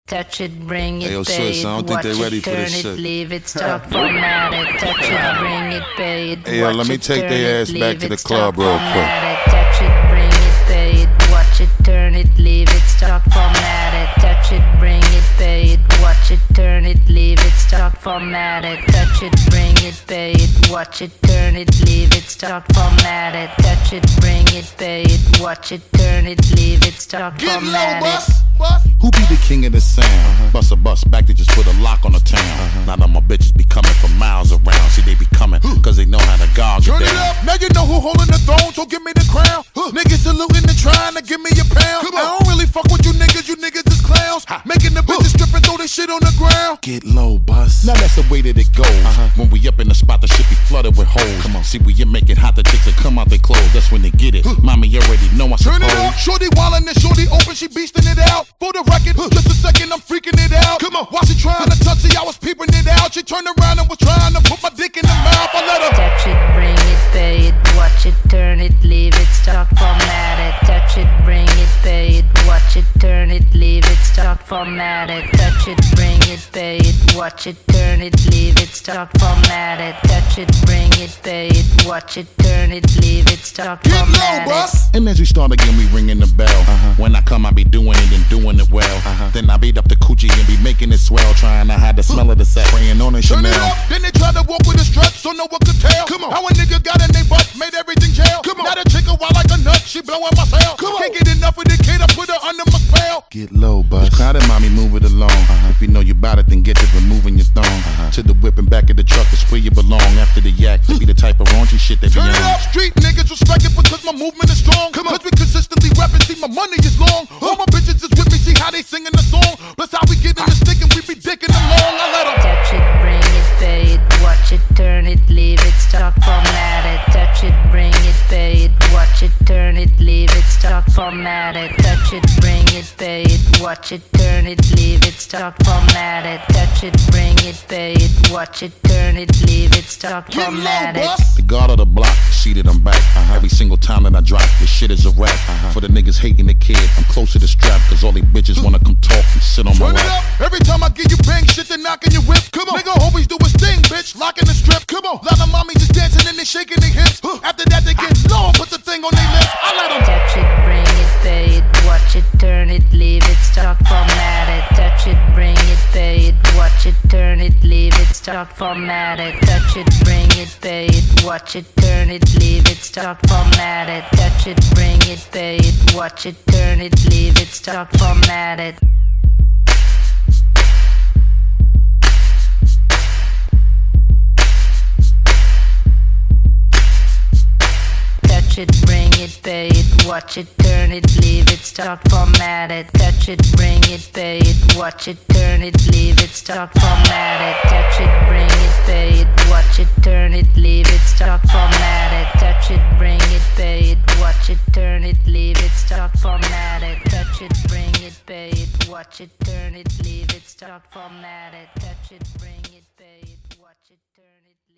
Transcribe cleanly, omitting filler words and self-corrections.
touch it, bring it, Hey, yo, pay sis, it, I don't think watch they ready it, for turn this it, shit. leave it, stop, format it, touch it, bring it, pay it, Hey, yo, watch let me it, take turn their it, ass back leave to it, the stop, club real quick. format it, touch it, bring it, pay it, watch it, turn it, leave it, stop, format it, touch it, bring it, pay it, watch it, turn it, leave it, stop, format it, touch it, bring it, pay it, watch it, turn it, leave it, stop, format it, touch it, bring it, pay it, watch it, turn it, leave it, stop, Get low, format it. bus. Who be the king of the sound? Bust a bus back, they just put a lock on the town. Now that my bitches be coming from miles around. See, they be coming, cause they know how to gog it Turn down. it up, now you know who holding the throne, so give me the crown. Niggas saluting and trying to give me a pound. I don't really fuck with you niggas is clowns. Making the bitches strip and throw this shit on the ground. Get low, bus. Now that's the way that it goes. When we up in the spot, the shit be flooded with hoes. Come on. See, we make it hot, the chicks that come out they clothes. That's when they get it. Mommy already know I Turn suppose. it up, shorty wildin' and shorty open, she beastin' it out. For the record, just a second, I'm freaking it out. Come on, while she trying to touch it, I was peeping it out. She turned around and was trying to put my dick in the mouth. I let her Touch it, bring it, pay it, watch it, turn it, leave it, stop, format it. Touch it, bring it, pay it, watch it, turn it, leave it, stop, format it. Touch it, bring it, pay it, watch it, turn it, leave it, stop, format it. Touch it, bring it, pay it, watch it, turn it, leave it, stop, get low, format it. bus. And as we start again, we ringing the bell. When I come, I be doing it and doing it well. Then I beat up the coochie and be making it swell. Trying to hide the smell of the sack. Praying on a Turn Chanel. it up, then they try to walk with a strut, so no one could tell. Come on, how a nigga got in they butt, made everything jail. Come on, now the chick a wild like a nut, she blowing my cell. Come on, can't get enough of the kid, I put her under my spell. Get low, bus. Crowd it, mommy, move it along. If you know you bout it, then get to removing your thong. To the whip and back of the truck is where you belong. After the yak, to be the type of raunchy shit they be Turn it on. up, street niggas respect it because my movement is strong. Cause we consistently rapping, see my money is long. All my bitches is with me, see how they singing the song. Plus how we get in the stick and we be dicking along. I let them Touch it, bring it, pay it, watch it, turn it, leave it, stop, format it. Touch it, bring it, pay it, watch it, turn it, leave it, stop, format it. Touch it, bring it, pay it, watch it, turn it, leave it, stop, format it. Touch it, bring it, pay it, watch it, turn it, leave it, stop, get low, format it. bus. The guard of the block, see that I'm back. Every single time that I drop, this shit is a rap. For the niggas hating the kid, I'm close to the strap. Cause all they bitches wanna come talk and sit on my Turn it lap. up, every time I give you bang shit, they knocking your whip. Come on, nigga always do his thing, bitch, locking the strip. Come on, lot of mommies just dancing and they shaking their hips. After that they get low, put the thing on their lips. I let them Touch it, bring it, pay it, watch it, turn it, leave it, stop, format it. Touch it, bring it, pay it, watch it, turn it, leave it, stop, format it. Touch it, bring it, pay it, watch it, turn it, leave it, stop, format it. Touch it, bring it, pay it, watch it, turn it, leave it, stop, format it. Touch it, bring it, pay it, watch it, turn it, leave it, stop, format it. Touch it, bring it, pay it, watch it, turn it, leave it, stop, format it. Touch it, bring it, pay it, watch it, turn it, leave it, stop, format it. Touch it, bring it, pay it, watch it, turn it, leave it, stop, format it. Touch it, bring it, pay it, watch it, turn it, leave it, stop, format it. Touch it, bring it, pay it, watch it, turn it.